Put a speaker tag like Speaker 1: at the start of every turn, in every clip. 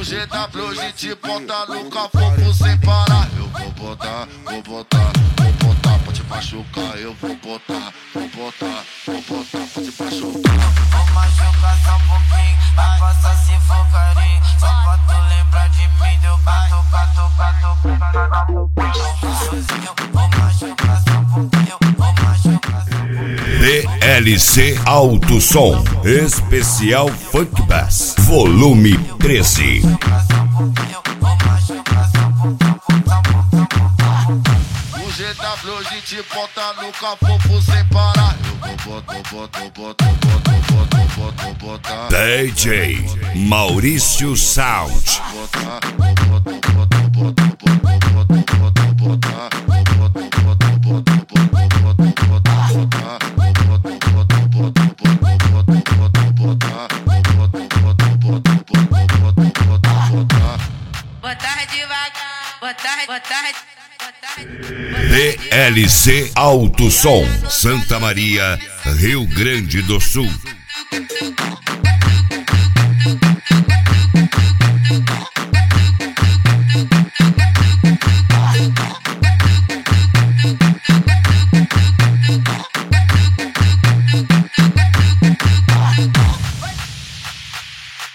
Speaker 1: O GW a gente bota no cafofo sem parar. Eu vou botar, pode machucar. Eu vou botar, pode machucar.
Speaker 2: Vou machucar só um pouquinho, vai passar se for carinho. Só pra tu lembrar de mim, deu gato. Sozinho, vou machucar só um pouquinho, vou machucar só um pouquinho.
Speaker 3: DLC Alto Som Especial Funk Bass Volume 13.
Speaker 1: O GW a gente bota no cafofo sem parar. Eu vou botar.
Speaker 3: DJ Maurício Sound.
Speaker 2: Botar devagar,
Speaker 3: DLC Alto Som Santa Maria, Rio Grande do Sul.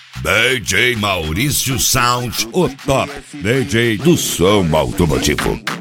Speaker 3: DJ Maurício Sound, o top DJ do som automotivo.